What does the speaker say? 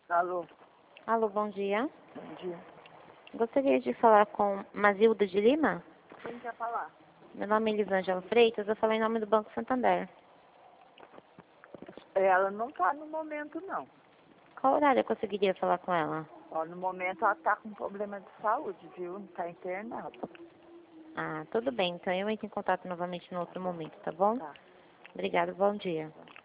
Alô, Alô, bom dia. bom dia. Gostaria de falar com Mazilda de Lima? Quem quer falar? Meu nome é Elisângela Freitas, eu falo em nome do Banco Santander. Ela não tá no momento, não. Qual horário eu conseguiria falar com ela? Ó, no momento ela tá com problema de saúde, viu? Não tá internada. Ah, tudo bem, então eu entro em contato novamente no outro momento, tá bom? Tá. Obrigada, bom dia.